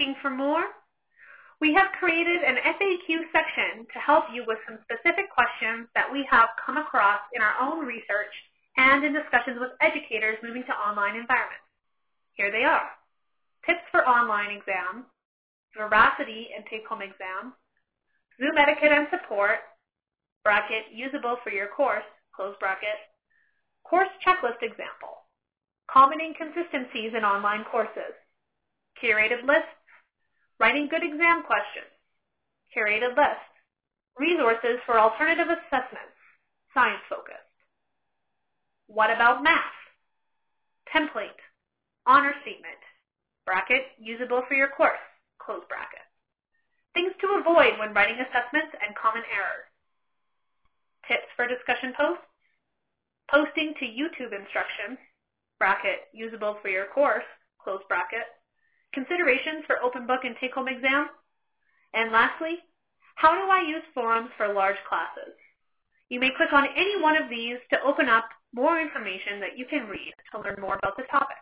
Looking for more? We have created an FAQ section to help you with some specific questions that we have come across in our own research and in discussions with educators moving to online environments. Here they are. Tips for online exams, veracity and take-home exams, Zoom etiquette and support, bracket, usable for your course, close bracket, course checklist example, common inconsistencies in online courses, curated lists, writing good exam questions, curated lists, resources for alternative assessments, science focused. What about math? Template, honor statement, bracket, usable for your course, close bracket. Things to avoid when writing assessments and common errors. Tips for discussion posts, posting to YouTube instructions, bracket, usable for your course, close bracket, considerations for open book and take-home exams, and lastly, how do I use forums for large classes? You may click on any one of these to open up more information that you can read to learn more about the topic.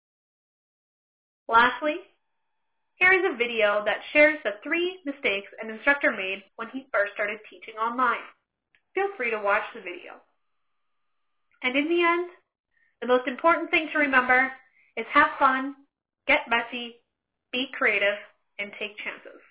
Lastly, here is a video that shares the 3 mistakes an instructor made when he first started teaching online. Feel free to watch the video. And in the end, the most important thing to remember is have fun, get messy, be creative, and take chances.